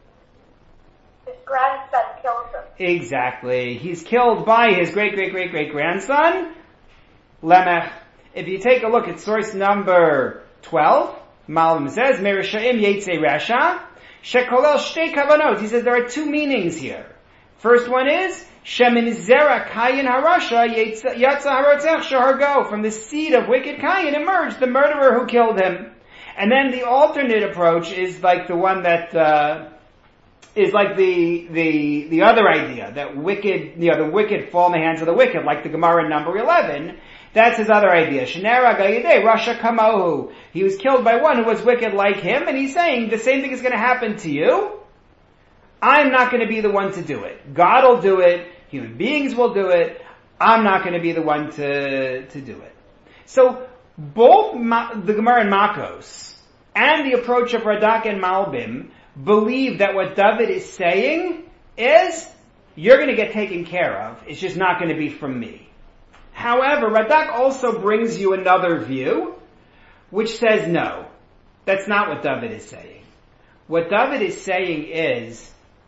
His grandson kills him. Exactly. He's killed by his great-great-great-great-grandson, Lemech. If you take a look at source number twelve, Malbim says, Merisha'im Yetze Rasha, Shekolel Shtei Kavanot. He says there are two meanings here. First one is, Shemin Zera Kayin Harasha Yatsa Harotzech Shahargo. From the seed of wicked Kayin emerged the murderer who killed him. And then the alternate approach is like the one that, uh, is like the, the, the other idea, that wicked, you know, the wicked fall in the hands of the wicked, like the Gemara in number eleven. That's his other idea. Shenera Gayideh, Rasha Kamahu. He was killed by one who was wicked like him, and he's saying the same thing is going to happen to you. I'm not going to be the one to do it. God will do it. Human beings will do it. I'm not going to be the one to, to do it. So, both Ma- the Gemara and Makos and the approach of Radak and Malbim believe that what David is saying is, you're going to get taken care of. It's just not going to be from me. However, Radak also brings you another view, which says no. That's not what David is saying. What David is saying is,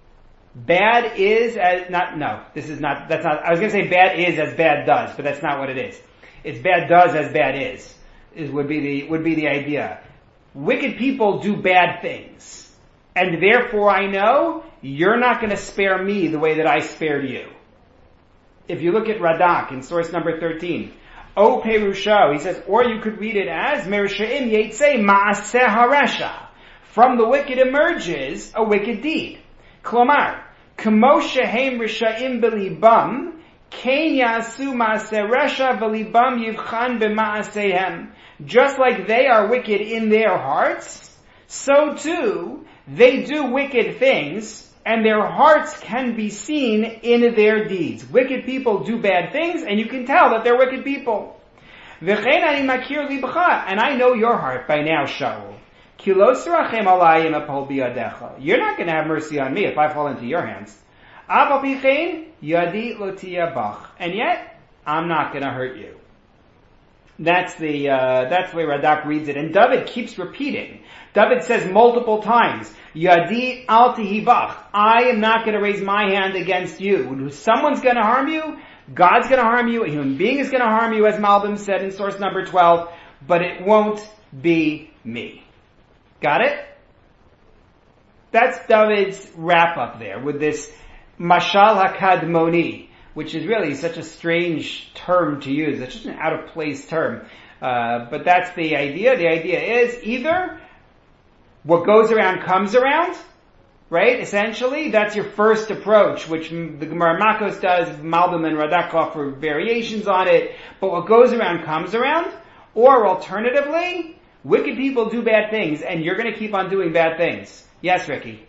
bad is as, not, no, this is not, that's not, I was going to say bad is as bad does, but that's not what it is. It's bad does as bad is, is, would be the, would be the idea. Wicked people do bad things. And therefore I know, you're not going to spare me the way that I spared you. If you look at Radak in source number thirteen, O Perusha, he says, or you could read it as, Merisha'im Yetze Ma'aseh HaRasha. From the wicked emerges a wicked deed. Klomar, K'mo shehem risha'im belibam, Kain yasu ma'aseh resha belibam yivchan b'ma'asehem. Just like they are wicked in their hearts, so too, they do wicked things, and their hearts can be seen in their deeds. Wicked people do bad things, and you can tell that they're wicked people. V'chein ani makir libcha, and I know your heart by now, Shaul. Ki lo sirachem alayim apol biyadecha. You're not going to have mercy on me if I fall into your hands. Apal pichein yadi lo tiyabach. And yet, I'm not going to hurt you. That's the, uh, that's the way Radak reads it. And David keeps repeating. David says multiple times, Yadi al tihibach. I am not going to raise my hand against you. When someone's going to harm you, God's going to harm you, a human being is going to harm you, as Malbim said in source number twelve, but it won't be me. Got it? That's David's wrap up there with this Mashal HaKadmoni, which is really such a strange term to use. It's just an out of place term. Uh, but that's the idea. The idea is either what goes around comes around, right? Essentially, that's your first approach, which the Gemara Makos does, Malbim and Radak offer variations on it, but what goes around comes around, or alternatively, wicked people do bad things, and you're going to keep on doing bad things. Yes, Ricky?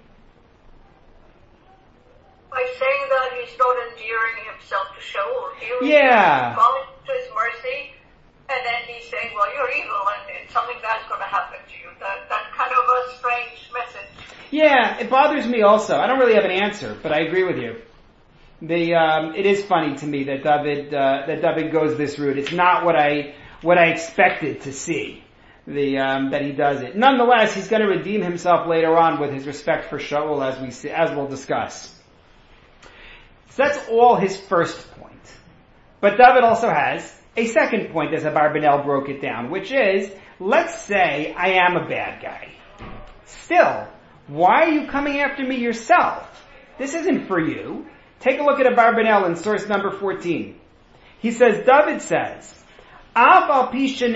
By saying that he's not endearing himself to Shaul. He yeah. calling to his mercy, and then he's saying, well, you're evil, and something bad's going to happen to you. That, that's kind of a strange message. Yeah, it bothers me also. I don't really have an answer, but I agree with you. The um, it is funny to me that David uh, that David goes this route. It's not what I what I expected to see. The um, that he does it. Nonetheless, he's going to redeem himself later on with his respect for Shaul, as we see, as we'll discuss. So that's all his first point. But David also has a second point, as Abarbanel broke it down, which is, let's say I am a bad guy. Still, why are you coming after me yourself? This isn't for you. Take a look at Abarbanel in source number fourteen. He says, David says, Let's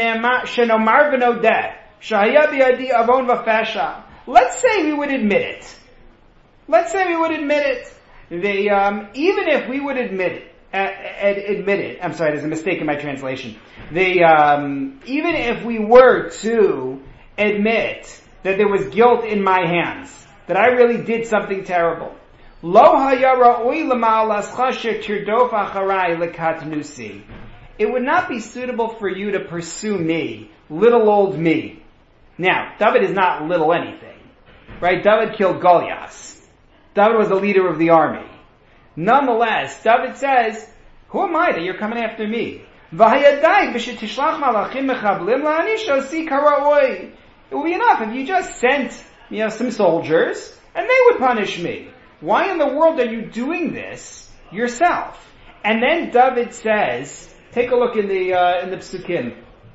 say we would admit it. Let's say we would admit it. The, um, even if we would admit it, uh, admit it, I'm sorry, there's a mistake in my translation. The, um, even if we were to admit that there was guilt in my hands, that I really did something terrible, Lo haya ra'oi l'ma'alascha shetirdof acharai lekatnusi. It would not be suitable for you to pursue me, little old me. Now, David is not little anything, right? David killed Goliath. David was the leader of the army. Nonetheless, David says, who am I that you're coming after me? It will be enough if you just sent, you know, some soldiers, and they would punish me. Why in the world are you doing this yourself? And then David says, take a look in the uh, in the Psukim.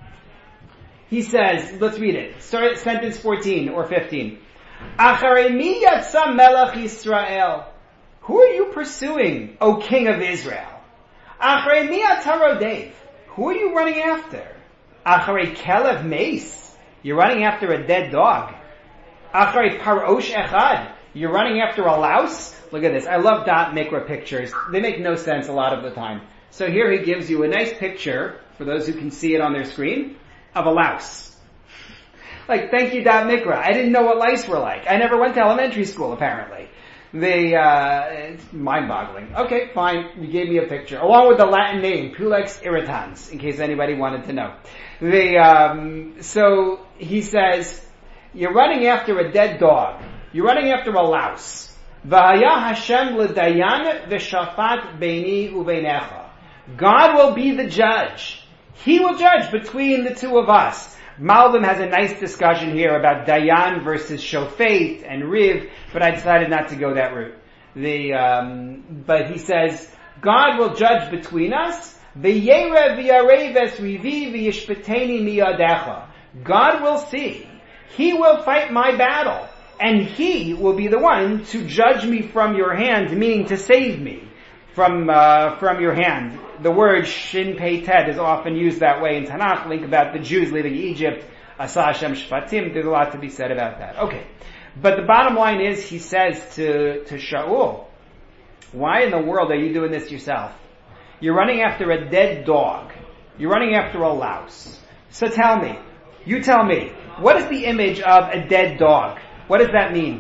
He says, let's read it. Start at sentence fourteen or fifteen. Acharei mi yatsa melech Yisrael. Who are you pursuing, O King of Israel? Acharei mi ata rodev. Who are you running after? Acharei kelev meis. You're running after a dead dog. Acharei parosh echad. You're running after a louse? Look at this. I love dot mikra pictures. They make no sense a lot of the time. So here he gives you a nice picture, for those who can see it on their screen, of a louse. Like, thank you, dot mikra. I didn't know what lice were like. I never went to elementary school, apparently. They, uh, it's mind-boggling. Okay, fine. You gave me a picture. Along with the Latin name, Pulex irritans, in case anybody wanted to know. The, um, so he says, you're running after a dead dog. You're running after a louse. V'haya Hashem l'dayan v'shafat beini u'beinecha. God will be the judge. He will judge between the two of us. Malbim has a nice discussion here about Dayan versus Shofet and Riv, but I decided not to go that route. The, um, but he says, God will judge between us. V'yerev v'yareves rivi v'yishpeteni miyadecha. God will see. He will fight my battle. And He will be the one to judge me from your hand, meaning to save me from, uh, from your hand. The word Shin Pei Tet is often used that way in Tanakh, link about the Jews leaving Egypt, Asa Hashem Shvatim. There's a lot to be said about that. Okay. But the bottom line is, he says to, to Shaul, why in the world are you doing this yourself? You're running after a dead dog. You're running after a louse. So tell me, you tell me, what is the image of a dead dog? What does that mean?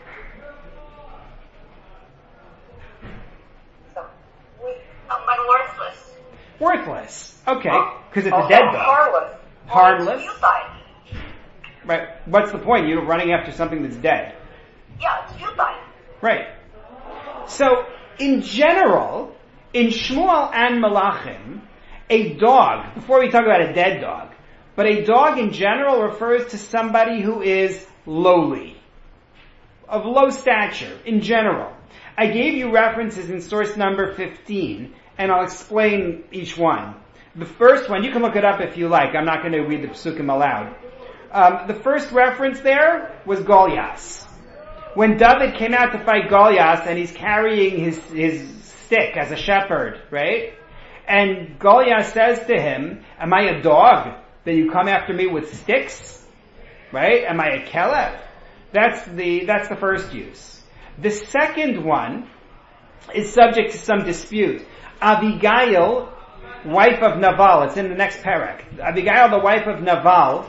I'm worthless. Worthless. Okay, because it's Oh, a dead dog. harmless. Harmless. It's futile. Right. What's the point? You're running after something that's dead. Yeah, it's futile. Right. So, in general, in Shmuel and Malachim, a dog, before we talk about a dead dog, but a dog in general refers to somebody who is lowly, of low stature, in general. I gave you references in source number fifteen, and I'll explain each one. The first one, you can look it up if you like, I'm not going to read the psukim aloud. Um, the first reference there was Goliath. When David came out to fight Goliath, and he's carrying his, his stick as a shepherd, right? And Goliath says to him, am I a dog that you come after me with sticks? Right? Am I a kelef? That's the, that's the first use. The second one is subject to some dispute. Abigail, wife of Nabal, it's in the next parak. Abigail, the wife of Nabal,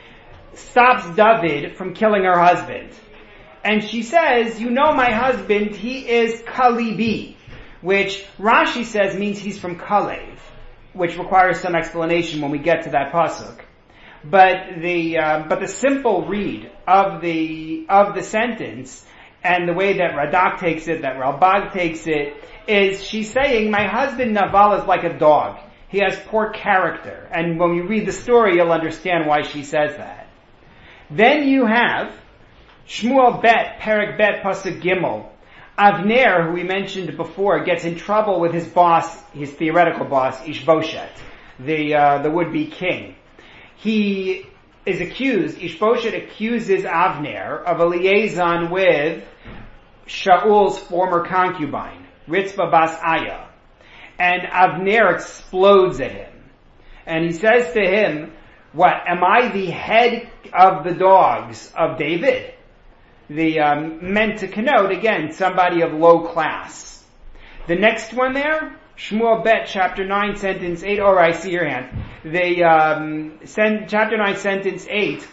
stops David from killing her husband. And she says, you know my husband, he is Kalibi, which Rashi says means he's from Kalev, which requires some explanation when we get to that pasuk. But the, uh, but the simple read of the, of the sentence, and the way that Radak takes it, that Ralbag takes it, is she's saying, my husband Naval is like a dog. He has poor character. And when you read the story, you'll understand why she says that. Then you have Shmuel Bet, Perek Bet, Pasuk Gimel. Avner, who we mentioned before, gets in trouble with his boss, his theoretical boss, Ishboshet, the, uh, the would-be king. He is accused, Ishboshet accuses Avner of a liaison with Shaul's former concubine, Ritzpah Bas Aya. And Avner explodes at him. And he says to him, what, am I the head of the dogs of David? The, um, meant to connote, again, somebody of low class. The next one there, Shmuel Bet, chapter nine, sentence eight, oh, I see your hand. The, um, sen- chapter nine, sentence eight,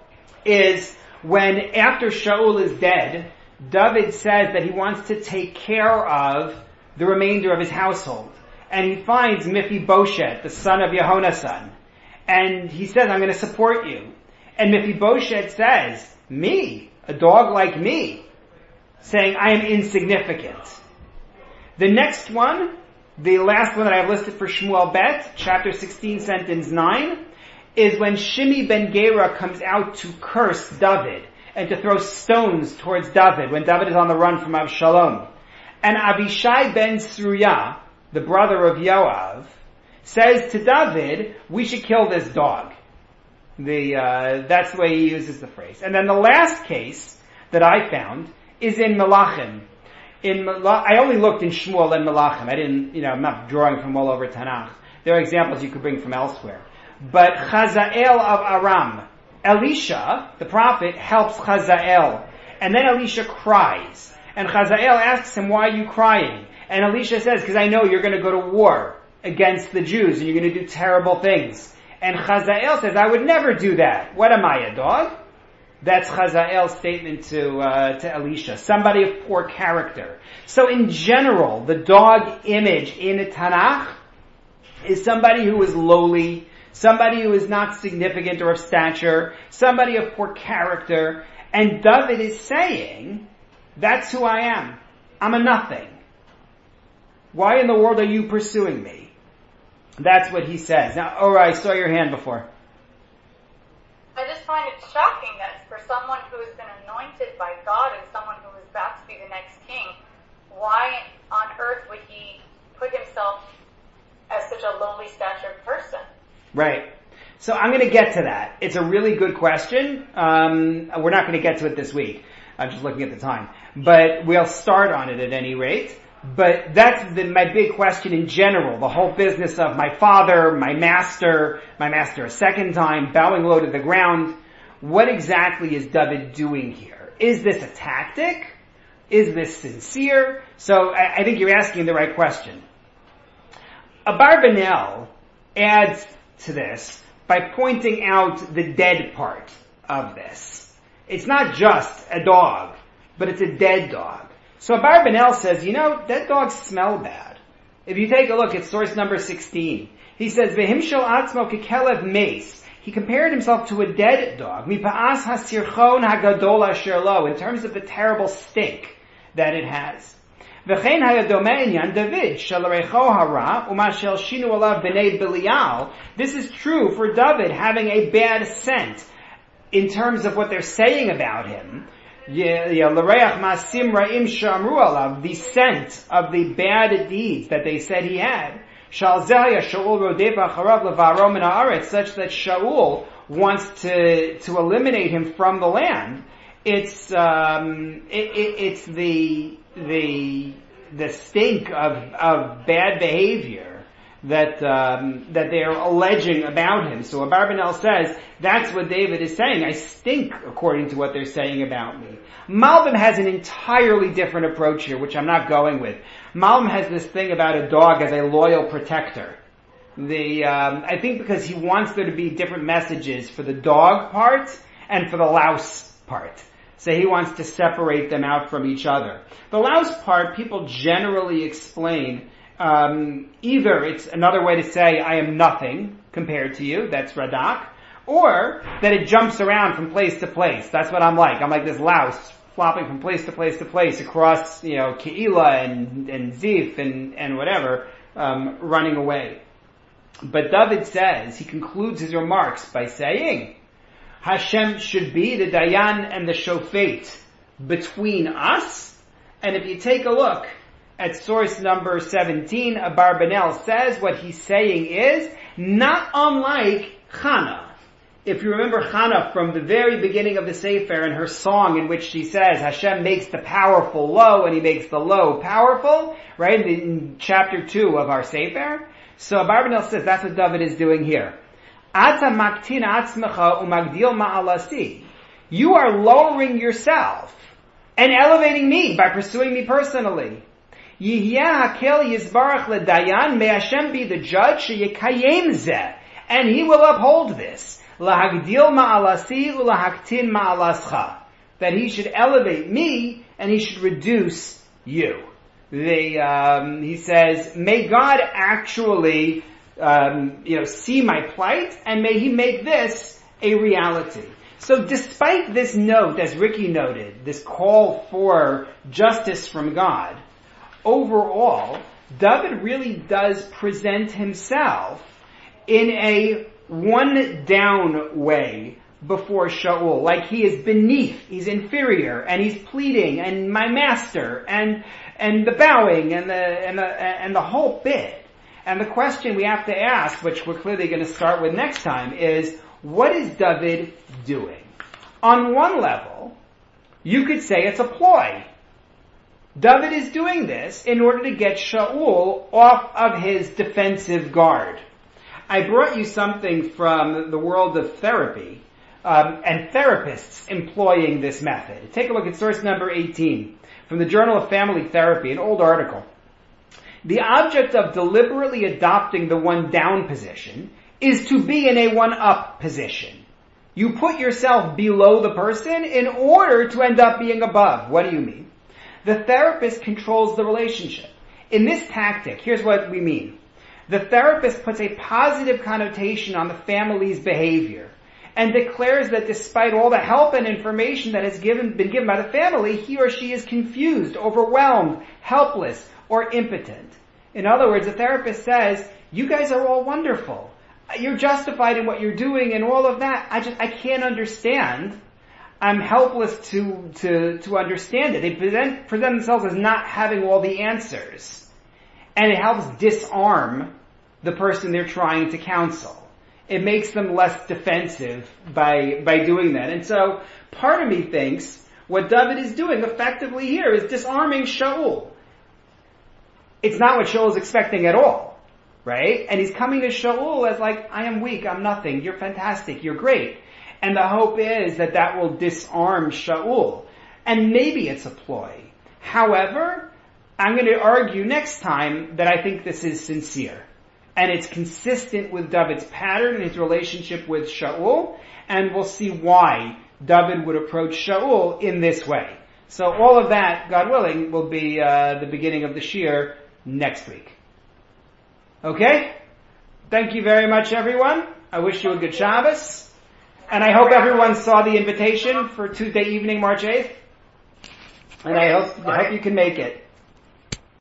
is when, after Shaul is dead, David says that he wants to take care of the remainder of his household. And he finds Mephibosheth, the son of Yehonasan. And he says, I'm going to support you. And Mephibosheth says, me? A dog like me? Saying, I am insignificant. The next one, the last one that I have listed for Shmuel Bet, chapter sixteen, sentence nine, is when Shimi ben Gera comes out to curse David and to throw stones towards David when David is on the run from Avshalom. And Abishai ben Sruya, the brother of Yoav, says to David, we should kill this dog. The, uh, that's the way he uses the phrase. And then the last case that I found is in Melachim. In Mela- I only looked in Shmuel and Melachim. I didn't, you know, I'm not drawing from all over Tanakh. There are examples you could bring from elsewhere. But Chazael of Aram, Elisha, the prophet, helps Chazael. And then Elisha cries. And Chazael asks him, why are you crying? And Elisha says, because I know you're going to go to war against the Jews and you're going to do terrible things. And Chazael says, I would never do that. What am I, a dog? That's Chazael's statement to, uh, to Elisha. Somebody of poor character. So in general, the dog image in Tanakh is somebody who is lowly, somebody who is not significant or of stature, somebody of poor character. And David is saying, that's who I am. I'm a nothing. Why in the world are you pursuing me? That's what he says. Now, Ora, I saw your hand before. I just find it shocking that for someone who has been anointed by God and someone who is about to be the next king, why on earth would he put himself as such a lowly statured person? Right. So I'm going to get to that. It's a really good question. Um, we're not going to get to it this week. I'm just looking at the time. But we'll start on it at any rate. But that's the, my big question in general, the whole business of my father, my master, my master a second time, bowing low to the ground. What exactly is David doing here? Is this a tactic? Is this sincere? So I, I think you're asking the right question. Abarbanel adds to this by pointing out the dead part of this. It's not just a dog, but it's a dead dog. So Abarbanel says, you know, dead dogs smell bad. If you take a look at source number sixteen, he says, V'him shel atzmo kekelev meis. He compared himself to a dead dog. Mipa'as hasirchon hagadol asher lo, in terms of the terrible stink that it has. V'chein hayadome inyan David, shel recho hara, uma shel shinu alav b'nei Belial. This is true for David having a bad scent in terms of what they're saying about him. The scent of the bad deeds that they said he had. Such that Shaul wants to, to eliminate him from the land. It's, um, it, it, it's the, the, the stink of, of bad behavior that, um, that they're alleging about him. So Abarbanel says, that's what David is saying. I stink according to what they're saying about me. Malbim has an entirely different approach here, which I'm not going with. Malbim has this thing about a dog as a loyal protector. The, um, I think because he wants there to be different messages for the dog part and for the louse part. So he wants to separate them out from each other. The louse part, people generally explain, um, either it's another way to say, I am nothing compared to you, that's Radak, or that it jumps around from place to place. That's what I'm like. I'm like this louse, flopping from place to place to place across, you know, Ke'ilah and, and Zif and, and whatever, um, running away. But David says, he concludes his remarks by saying, Hashem should be the Dayan and the Shofet between us. And if you take a look at source number seventeen, Abarbanel says what he's saying is not unlike Chana. If you remember Chana from the very beginning of the Sefer and her song in which she says Hashem makes the powerful low and he makes the low powerful, right, in chapter two of our Sefer. So Abarbanel says that's what David is doing here. Ata maktin atzmecha umagdil ma'alasi. You are lowering yourself and elevating me by pursuing me personally. Yihyeh hakel yizbarach ledayan, may Hashem be the judge, sheyekayem zeh, and he will uphold this. Lahagdil ma'alasi ulahaktin ma'alascha. That he should elevate me and he should reduce you. The, um, he says, may God actually, um, you know, see my plight, and may he make this a reality. So despite this note, as Ricky noted, this call for justice from God, overall, David really does present himself in a one-down way before Shaul, like he is beneath, he's inferior, and he's pleading, and my master, and and the bowing, and the and the and the whole bit. And the question we have to ask, which we're clearly going to start with next time, is what is David doing? On one level, you could say it's a ploy. David is doing this in order to get Shaul off of his defensive guard. I brought you something from the world of therapy, um, and therapists employing this method. Take a look at source number eighteen from the Journal of Family Therapy, an old article. The object of deliberately adopting the one-down position is to be in a one-up position. You put yourself below the person in order to end up being above. What do you mean? The therapist controls the relationship. In this tactic, here's what we mean. The therapist puts a positive connotation on the family's behavior and declares that despite all the help and information that has given, been given by the family, he or she is confused, overwhelmed, helpless, or impotent. In other words, the therapist says, you guys are all wonderful. You're justified in what you're doing and all of that. I just, I can't understand. I'm helpless to, to, to understand it. They present, present themselves as not having all the answers. And it helps disarm the person they're trying to counsel. It makes them less defensive by, by doing that. And so, part of me thinks what David is doing effectively here is disarming Shaul. It's not what Shaul is expecting at all, right? And he's coming to Shaul as like, I am weak, I'm nothing, you're fantastic, you're great. And the hope is that that will disarm Shaul. And maybe it's a ploy. However, I'm going to argue next time that I think this is sincere. And it's consistent with David's pattern and his relationship with Shaul. And we'll see why David would approach Shaul in this way. So all of that, God willing, will be uh, the beginning of the Shir next week. Okay? Thank you very much, everyone. I wish you a good Shabbos. And I hope everyone saw the invitation for Tuesday evening, March eighth. And I hope, I hope you can make it.